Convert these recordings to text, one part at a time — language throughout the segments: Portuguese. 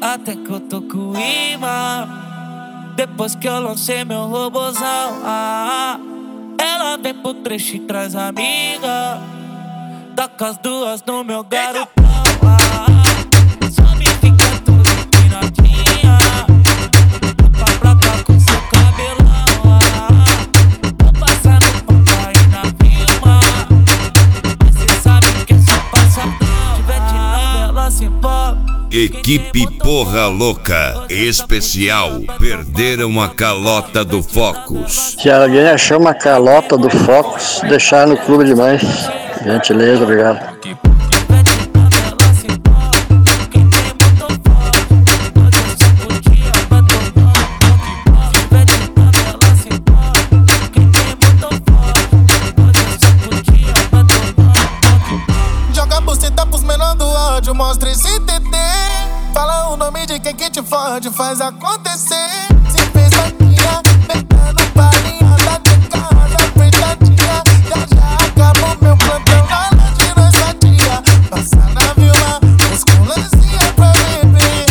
até que eu tô com imã. Depois que eu lancei meu robozão, ela vem pro trecho e traz amiga. Toca as duas no meu garotão, só me fica tudo empinadinha. Pra cá com seu cabelão, vou passar no papai na firma. Mas cê sabe que é só passadão. Tiver de novela se envolve. Equipe Porra Louca Especial. Perderam a calota do Focus. Se alguém achou uma calota do Focus, deixar no clube de mães. Gentileza, obrigado. Joga a buceta pros menor do áudio, mostra esse TT. Fala o nome de quem que te fode, faz acontecer. Se fez vaquinha, pegando palhinha da casa apertadinha. Já acabou meu plantão na noite, nós sadia. Passa na vila, com lancinha pra beber.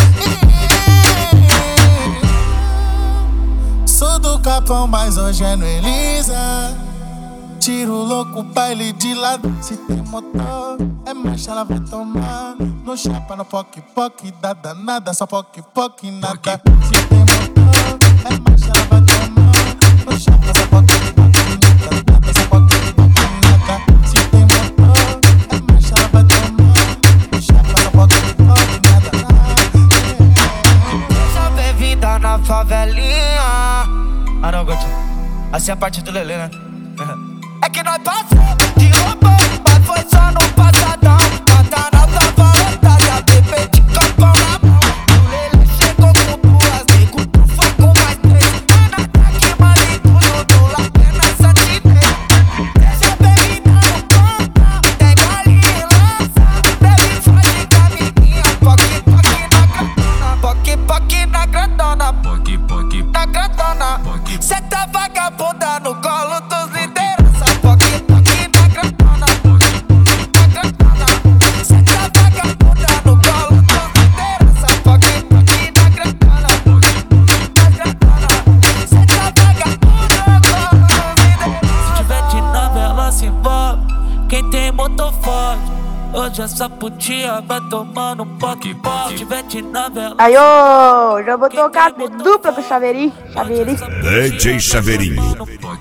Sou do Capão, mas hoje é no Elisa. Tiro louco, baile de lado. Se tem motor, é marcha, ela vai tomar. No chapa, no poc-poc, dá danada. Só poc-poc, nada. Se tem motor, é marcha, ela vai tomar. No chapa, só poc-poc, nada. Só poc-poc, nada. Se tem motor, é marcha, ela vai tomar. No chapa, só poc-poc, nada. Seja bem-vinda na favelinha. Não, Gotinho. Assim é a parte do Lelê, né? É que nós passamos de roubão, mas foi só no passadão. Mata na tava lotada, bebê de copão na mão. O Lelê chegou com duas, nego pro foco mais três. Ana tá que mali tudo do lado na santinês. Deixa bebida no ponta, pega ali e lança. Bebe faz de amiguinha, poc-poc na grandona. Poc-poc na grandona. Cê tá vagabunda no colo dos líderes. Quem tem motor forte, hoje essa putinha vai tomando um poc-poc. Tiver de novela. Aí, ô, já vou tocar de dupla pro Chaveirinho. DJ Chaveirinho.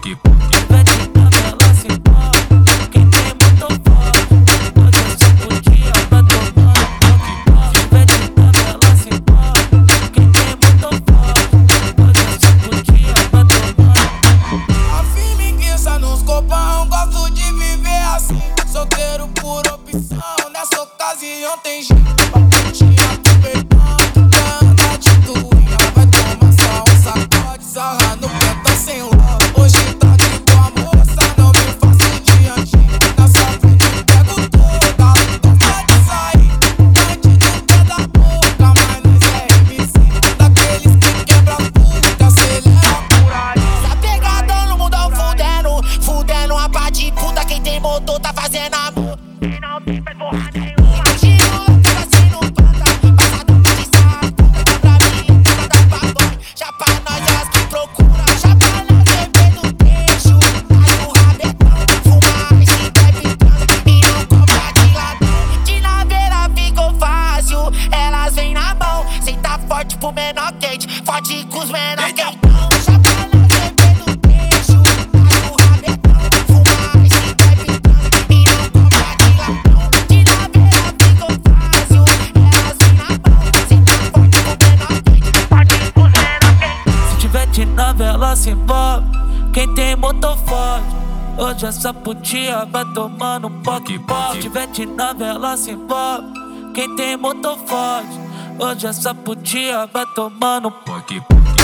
Solteiro por opção, nessa ocasião tem jeito. Paputinha do peitão, anda de tuinha. Vai tomar só um sacode, sarra no pentão sem ló. Hoje tá de boa moça, não me faço diante. Na sua frente pego toda, toca de sair. Bandido quer da boca, mas nós é MC. Daqueles que quebra tudo, que acelera por aí. Tá pegadão no mundão, fudendo a pá de puta. Quem tem motor tá fazendo amor. E não tem mais porra nenhuma. Tiro louco, assim no panta. Passadão de sarra, puta pra mim, puta da pagode. Já pra nós elas que procura. Já pra nós beber do trecho. Tá no rabetão, fuma, se bebe transa. E não compra de ladrão. De naveira ficou fácil, elas vêm na mão. Cê tá forte pro menor quente, forte com os menor quentão. Já pra nós beber do trecho. Tá no rabetão, fuma, se bebe transa. E não compra de ladrão. De naveira ficou fácil, elas vêm na mão. Cê tá forte pro menor quente, forte com os menor quentão. Se tiver de novela se envolve. Quem tem motor forte, hoje essa putinha vai tomando um poc-poc. Se tiver de novela se envolve. Quem tem motor forte, hoje essa putinha vai tomando um poc-poc.